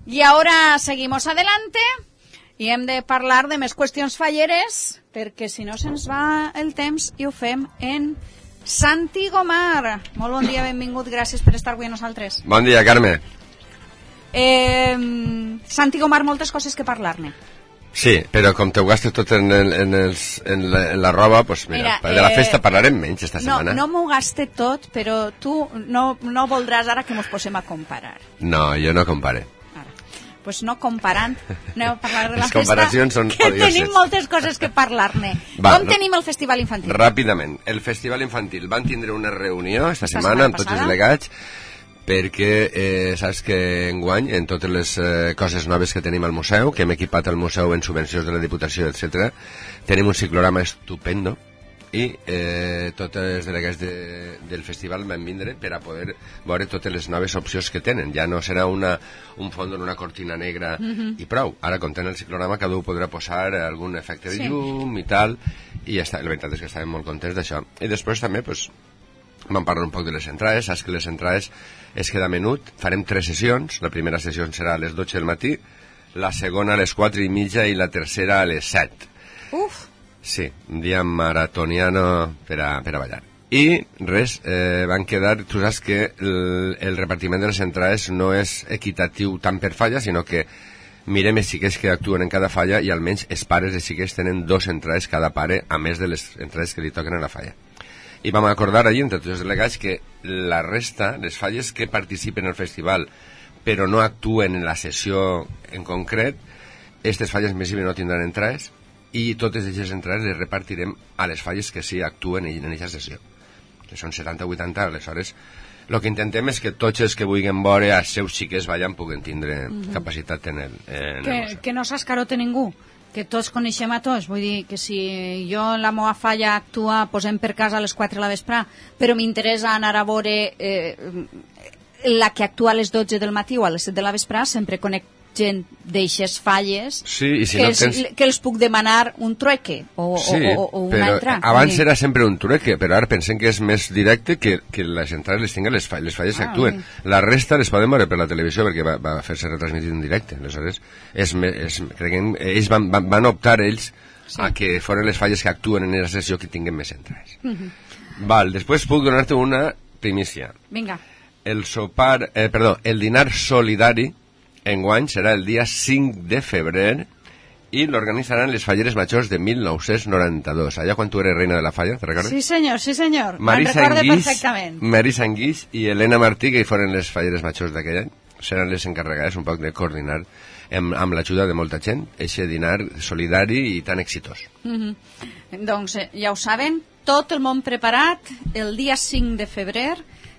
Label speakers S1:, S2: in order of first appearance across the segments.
S1: Y ahora seguimos adelante i hem de parlar de més qüestions falleres, perquè si no se'ns va el temps i ho fem en Santi Gomar. Molt bon dia, benvingut, gràcies per estar avui amb nosaltres.
S2: Bon dia, Carme.
S1: Santi Gomar, moltes coses que parlar-ne.
S2: Sí, però com t'ho gastes tot en la roba, doncs mira, de la festa parlarem menys esta setmana.
S1: No m'ho gaste tot, però tu no voldràs ara que mos posem a comparar.
S2: No, jo no compare.
S1: Pues no comparant, anem a parlar de la
S2: Les comparacions
S1: festa,
S2: són
S1: que
S2: odioses.
S1: tenim moltes coses que parlar-ne. Com tenim el Festival Infantil?
S2: Ràpidament, el Festival Infantil van tindre una reunió esta setmana amb tots els delegats, perquè saps que enguany, en totes les coses noves que tenim al museu, que hem equipat el museu en subvencions de la Diputació, etc., tenim un ciclorama estupendo, i tots els delegats del festival van vindre per a poder veure totes les noves opcions que tenen. Ja no serà un fons en una cortina negra i prou. Ara, com tenen el ciclorama, cada un podrà posar algun efecte de llum i tal, i ja està. La veritat és que estàvem molt contents d'això. I després també vam parlar un poc de les entrades. Saps que les entrades es queda menut. Farem 3 sessions. La primera sessió serà a les 12 del matí, la segona a les 4:30 i la tercera a les 7.
S1: Uf!
S2: Sí, un dia maratoniano per a ballar. I res, van quedar... Tu saps que el repartiment de les entrades no és equitatiu tant per falla, sinó que mirem els xiquets que actuen en cada falla i almenys els pares de xiquets tenen 2 entrades cada pare, a més de les entrades que li toquen a la falla. I vam acordar allí, entre tots els delegats, que la resta, les falles que participen al festival però no actuen en la sessió en concret, aquestes falles més no tindran entrades, i totes aquestes entrades les repartirem a les falles que sí actuen en aquesta sessió, que són 70-80. Aleshores, el que intentem és que tots els que vulguin veure els seus xiquets puguen tindre capacitat en el museu.
S1: Que no s'escarote ningú, que tots coneixem a tots. Vull dir que si jo en la meva falla actua, posem per casa a les 4 de la vespre, però m'interessa anar a veure la que actua a les 12 del matí o a les 7 de la vespre, sempre conec gent d'eixes falles,
S2: sí, i si
S1: que els puc demanar un trueque o una entrada.
S2: Abans era sempre un trueque, però ara pensem que és més directe que les entrades les tinguin les falles que actuen. La resta les podem veure per la televisió perquè va fer-se retransmitit en directe. Aleshores, ells van optar a que foren les falles que actuen en la sessió que tinguin més entrades. Després puc donar-te una primícia.
S1: Vinga.
S2: El dinar solidari enguany serà el dia 5 de febrer i l'organitzaran les falleres majors de 1992. Allà quan tu eres reina de la falla, te recordes?
S1: Sí senyor. Me'n recordo perfectament.
S2: Marisa Anguix i Elena Martí, que hi foren les falleres majors d'aquell any, seran les encarregades un poc de coordinar amb l'ajuda de molta gent aquest dinar solidari i tan exitós.
S1: Doncs ja ho saben, tot el món preparat el dia 5 de febrer,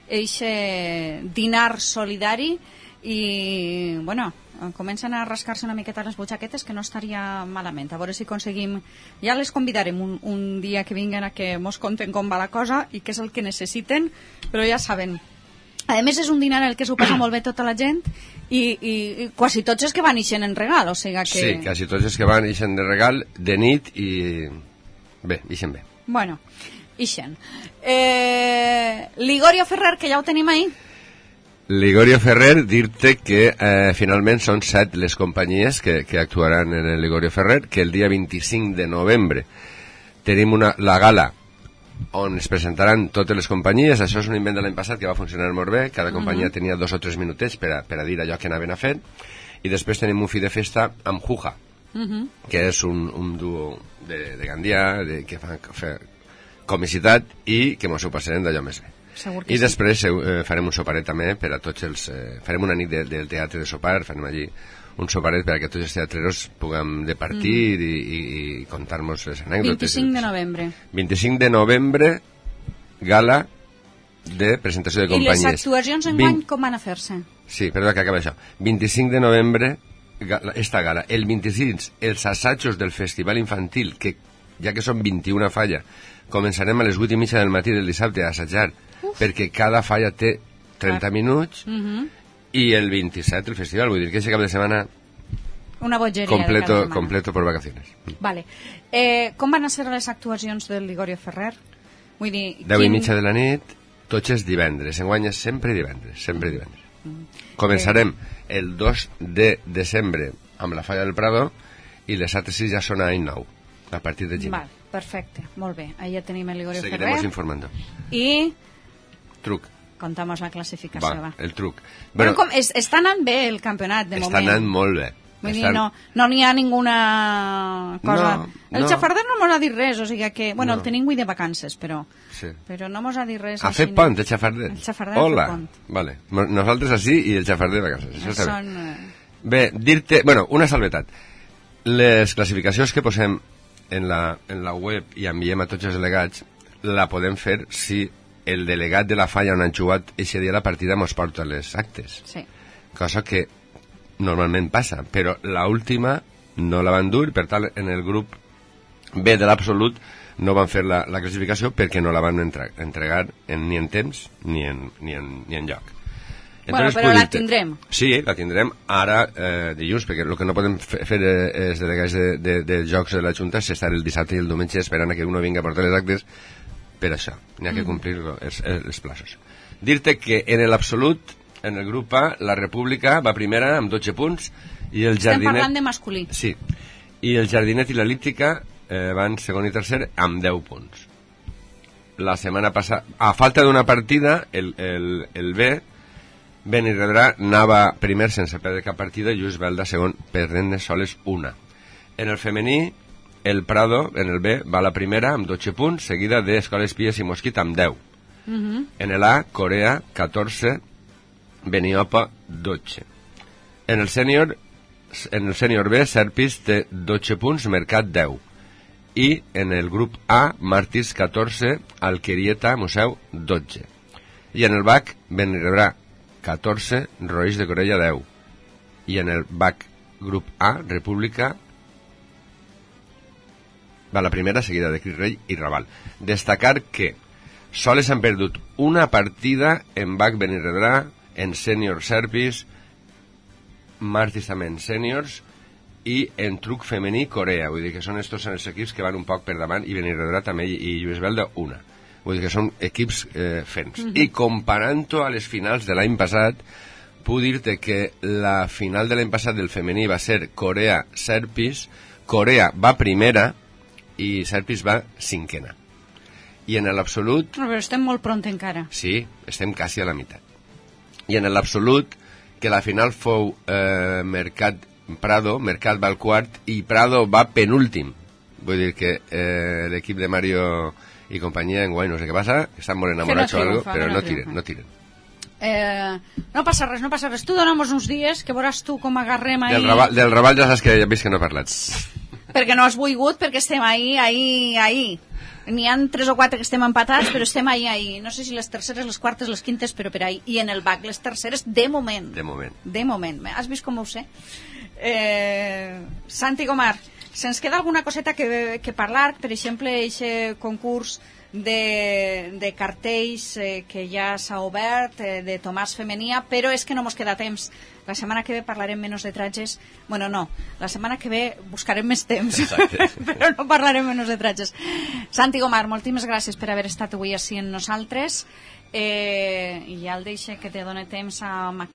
S1: aquest dinar solidari. I, bueno, comencen a rascar-se una miqueta les butxaquetes, que no estaria malament. A veure si aconseguim... Ja les convidarem un dia que vinguen a que mos conten com va la cosa i què és el que necessiten, però ja saben. A més, és un dinar en el que s'ho passa molt bé tota la gent i quasi tots els que van ixen en regal, o sigui que...
S2: Sí, quasi tots els que van ixen de regal de nit i... Bé, ixen bé.
S1: Bueno, ixen. Ligorio Ferrer, que ja ho tenim ahí.
S2: Ligorio Ferrer, dir-te que finalment són 7 les companyies que actuaran en el Ligorio Ferrer, que el dia 25 de novembre tenim la gala on es presentaran totes les companyies. Això és un invent de l'any passat que va funcionar molt bé. Cada companyia tenia 2 o 3 minutets per a dir allò que anaven a fer. I després tenim un fi de festa amb Juja, que és un duo de Gandia que fan comicitat i que mos ho passarem d'allò més bé. I després farem un soparet també per a tots els... farem una nit del teatre de sopar, farem allí un soparet per a que tots els teatreros puguem departir i contar-nos les anècdotes.
S1: 25 de novembre.
S2: 25 de novembre, gala de presentació de companyies.
S1: I les actuacions enguany com van a fer-se?
S2: Sí, perdó que acaba això. 25 de novembre, esta gala. El 26, els assajos del Festival Infantil, que ja que són 21 falla, començarem a les 8:30 del matí del dissabte a assajar, perquè cada falla té 30 minuts, i el 27 el festival, vull dir que aquest cap de setmana
S1: una bogeria
S2: completo por vacaciones.
S1: Vale. Com van ser les actuacions del Ligorio Ferrer? Vull dir,
S2: 10:30 de la nit, tots els divendres. Enguany és sempre divendres. Començarem el 2 de desembre amb la Falla del Prado, i les altres 6 ja són a any nou, a partir de gener.
S1: Val, perfecte, molt bé. Ahí ja tenim el Ligorio Ferrer.
S2: Seguiremos informando.
S1: I...
S2: Truc.
S1: Contamos la classificació, va.
S2: El truc.
S1: Bueno, està anant bé el campionat, de moment.
S2: Està anant molt bé.
S1: Vull dir, no n'hi ha ninguna cosa... El xafarder no mos ha dit res, o sigui que... Bueno, el tenim avui de vacances, però no mos ha dit res.
S2: Ha fet pont, el xafarder?
S1: El xafarder ha fet pont.
S2: Vale. Nosaltres així i el xafarder de vacances. Això està bé. Bé, dir-te... Bueno, una salvetat. Les classificacions que posem en la web i enviem a tots els delegats la podem fer si el delegat de la Falla on han jugat eixe dia la partida mos porta les actes.
S1: Sí.
S2: Cosa que normalment passa, però l'última no la van dur, per tant en el grup B de l'Absolut no van fer la classificació perquè no la van entregar ni en temps ni en lloc.
S1: Bueno, però la tindrem.
S2: Sí, la tindrem ara dilluns, perquè el que no podem fer els delegats de jocs de la Junta és estar el dissabte i el diumenge esperant que uno vingui a portar les actes. Per això, n'hi ha que complir els plaços. Dir-te que en l'Absolut, en el grup A, la República va primera amb 12 punts i el Jardinet...
S1: Estem parlant de masculí.
S2: Sí, i el Jardinet i l'El·líptica van segon i tercer amb 10 punts. La setmana passada, a falta d'una partida, el B, Benirredrà anava primer sense perdre cap partida i Lluís Belda segon perdent soles una. En el femení, el Prado, en el B, va la primera amb 12 punts, seguida d'Escoles Pies i Mosquit amb 10. En l'A, Corea, 14, Beniopa, 12. En el sènior B, Serpis té 12 punts, Mercat 10. I en el grup A, Martís, 14, Alquerieta, Museu, 12. I en el BAC, Benirredrà, 14, Roís de Corella, 10. I en el BAC, grup A, República, va la primera, seguida de Cris Rei i Raval. Destacar que soles han perdut una partida en BAC Benirredrà, en Sènior Serpis, Martis també en Sèniors, i en truc femení Corea. Vull dir que són estos els equips que van un poc per davant, i Benirredrà també, i Lluís Belda una. Vull dir que són equips fents. I comparant-ho a les finals de l'any passat, puc dir-te que la final de l'any passat del femení va ser Corea-Serpis. Corea va primera i Serpis va cinquena. I en l'Absolut...
S1: Però estem molt pront encara.
S2: Sí, estem quasi a la meitat. I en l'Absolut, que la final fou Mercat-Prado, Mercat va al quart i Prado va penúltim. Vull dir que l'equip de Mario i companyia enguany, no sé què passa, estan molt enamorats o algo, però no tiren.
S1: No passa res. Tu dona'm uns dies, que veuràs tu com agarrem ahí...
S2: Del Raval ja saps que ja he vist que no he parlat.
S1: Perquè no has volgut, perquè estem ahí. N'hi ha 3 o 4 que estem empatats, però estem ahí. No sé si les terceres, les quartes, les quintes, però per ahí. I en el BAC, les terceres, de moment. De moment. Has vist com ho sé? Santi Gomar, se'ns queda alguna coseta que parlar? Per exemple, aquest concurs de cartells que ja s'ha obert, de Tomàs Femenia, però és que no mos queda temps. La setmana que ve parlarem menys de tratges. Bueno, no, la setmana que ve buscarem més temps, però no parlarem menys de tratges. Santi Gomar, moltíssimes gràcies per haver estat avui així amb nosaltres. I ja el deixo que te doni temps a